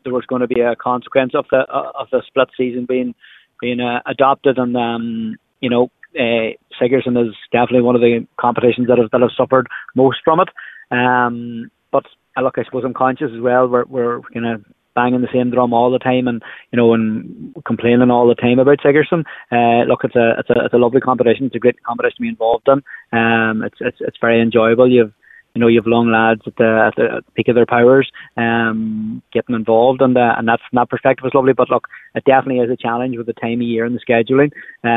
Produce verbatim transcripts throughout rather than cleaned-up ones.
there was going to be a consequence of the uh, of the split season being being uh, adopted, and um, you know, uh, Sigerson is definitely one of the competitions that have that have suffered most from it. Um, but uh, look, I suppose I'm conscious as well. We're we're kind of banging the same drum all the time, and you know, and complaining all the time about Sigerson. Uh, look, it's a it's a it's a lovely competition. It's a great competition to be involved in. Um, it's it's it's very enjoyable. You've you know, you've young lads at the at the peak of their powers, um, getting involved, and uh, and that's from that perspective is lovely. But look, it definitely is a challenge with the time of year and the scheduling.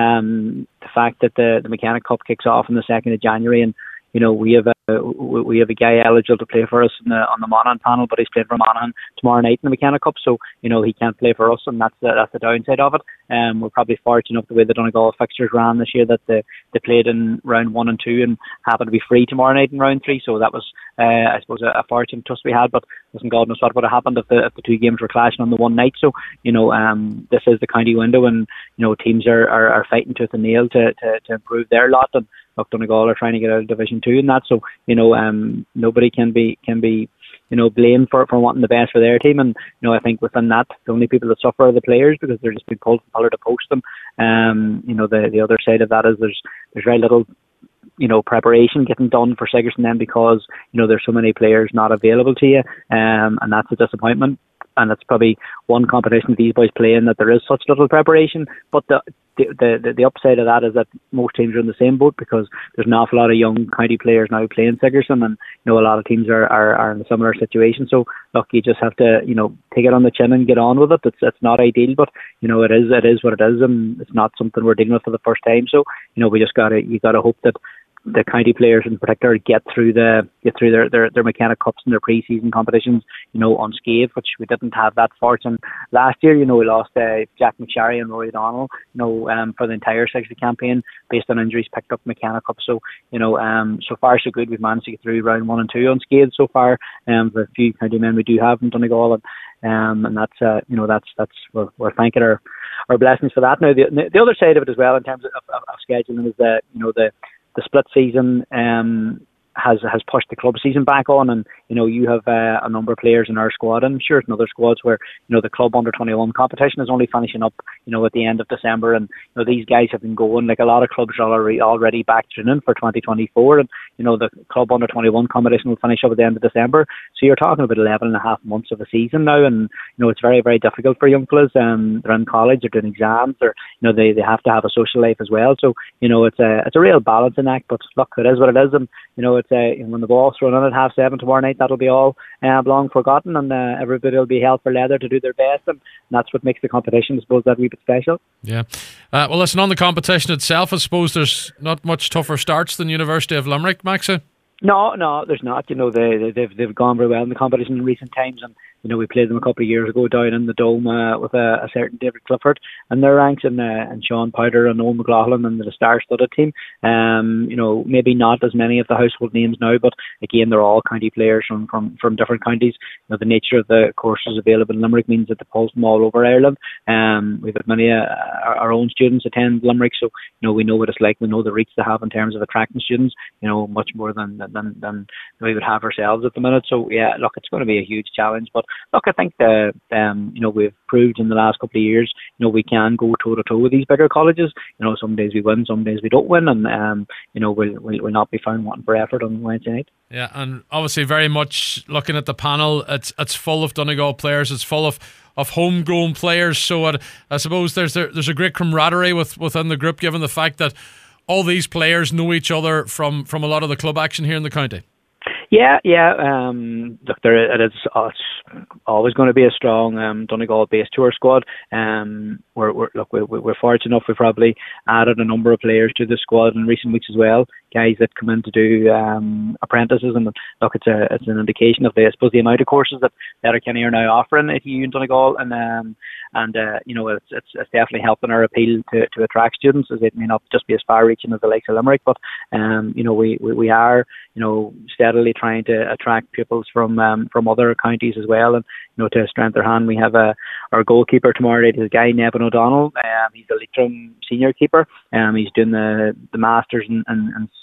Um, the fact that the the Mechanic Cup kicks off on the second of January, and you know, we have a we have a guy eligible to play for us in the, on the Monaghan panel, but he's playing for Monaghan tomorrow night in the Mechanic Cup, so you know he can't play for us, and that's the, that's the downside of it. Um, we're probably fortunate enough the way the Donegal fixtures ran this year that they, they played in round one and two and happened to be free tomorrow night in round three, so that was uh, I suppose a, a fortunate twist we had. But listen, God knows what would have happened if the if the two games were clashing on the one night. So you know, um, this is the county window, and you know teams are, are, are fighting tooth and nail to, to, to improve their lot, and look, Donegal are trying to get out of Division Two and that, so you know, um, nobody can be can be, you know, blamed for for wanting the best for their team. And you know, I think within that, the only people that suffer are the players, because they're just being pulled from pillar to post them. Um, you know, the the other side of that is there's there's very little, you know, preparation getting done for Sigerson then, because you know there's so many players not available to you, um, and that's a disappointment. And it's probably one competition that these boys play in that there is such little preparation. But the the, the the upside of that is that most teams are in the same boat, because there's an awful lot of young county players now playing Sigerson, and you know a lot of teams are, are, are in a similar situation. So look, you just have to, you know, take it on the chin and get on with it. It's it's not ideal, but you know it is it is what it is, and it's not something we're dealing with for the first time. So you know we just gotta you gotta hope that the county players in particular get through the get through their, their, their Mechanic Cups and their pre-season competitions, you know, unscathed, which we didn't have that fortune last year. You know, we lost uh, Jack McSherry and Rory O'Donnell, you know, um, for the entire sixty campaign based on injuries picked up Mechanic Cup. So, you know, um, so far so good. We've managed to get through round one and two unscathed so far. Um, the few county men we do have in Donegal, and um, and that's uh, you know that's that's we're, we're thanking our, our blessings for that. Now the the other side of it as well in terms of, of, of scheduling is the you know the the split season um, has has pushed the club season back on, and you know you have uh, a number of players in our squad, and I'm sure in other squads where you know the club under twenty-one competition is only finishing up you know at the end of December, and you know these guys have been going, like a lot of clubs are already already back training for twenty twenty-four, and you know the club under twenty-one competition will finish up at the end of December, so you're talking about eleven and a half months of a season now, and you know it's very very difficult for young fellas. Um, they're in college, they're doing exams, or you know they, they have to have a social life as well, so you know it's a it's a real balancing act. But look, it is what it is, and you know it's a when the ball's thrown in at half seven tomorrow night, that'll be all uh, long forgotten, and uh, everybody will be held for leather to do their best, and that's what makes the competition, I suppose, that wee bit special. Yeah. Uh, well, listen, on the competition itself, I suppose there's not much tougher starts than University of Limerick, Maxa? No, no, there's not. You know, they, they, they've they've gone very well in the competition in recent times, and you know we played them a couple of years ago down in the Dome uh, with a, a certain David Clifford and their ranks, and uh, and Sean Powder and Owen McLaughlin and the star-studded team. Um, you know, maybe not as many of the household names now, but again, they're all county players from from, from different counties. You know, the nature of the courses available in Limerick means that they pulls them all over Ireland. Um, we've had many uh, our, our own students attend Limerick, so you know we know what it's like. We know the reach they have in terms of attracting students. You know, much more than than than we would have ourselves at the minute. So yeah, look, it's going to be a huge challenge. But look, I think the um, you know we've proved in the last couple of years, you know, we can go toe to toe with these bigger colleges. You know, some days we win, some days we don't win, and um, you know we'll, we'll we'll not be found wanting for effort on Wednesday night. Yeah, and obviously very much looking at the panel, it's it's full of Donegal players. It's full of of homegrown players. So I, I suppose there's there, there's a great camaraderie with within the group, given the fact that all these players know each other from, from a lot of the club action here in the county. Yeah, yeah. Um, look, there it is. Uh, it's always going to be a strong um, Donegal-based tour squad. Um, we're, we're look, we're, we're fortunate enough. We probably added a number of players to the squad in recent weeks as well. Guys that come in to do um, apprentices, and look, it's a it's an indication of the I suppose the amount of courses that Letterkenny are now offering at U in Donegal, and um, and uh, you know it's, it's it's definitely helping our appeal to, to attract students, as it may not just be as far-reaching as the likes of Limerick, but um, you know we, we, we are you know steadily trying to attract pupils from um, from other counties as well, and you know to strengthen their hand, we have a our goalkeeper tomorrow night is a guy Nevin O'Donnell. Um, he's a Leitrim senior keeper. Um, he's doing the the masters and and, and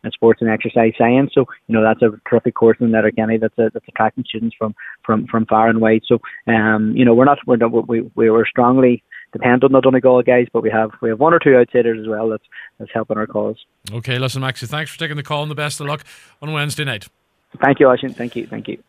in sports and exercise science. So you know that's a terrific course in Letterkenny that's a, that's attracting students from from from far and wide. So um, you know we're not we're not, we we were strongly dependent on the Donegal guys, but we have we have one or two outsiders as well that's that's helping our cause. Okay, listen, Maxie, thanks for taking the call and the best of luck on Wednesday night. Thank you, Oisin. Thank you. Thank you.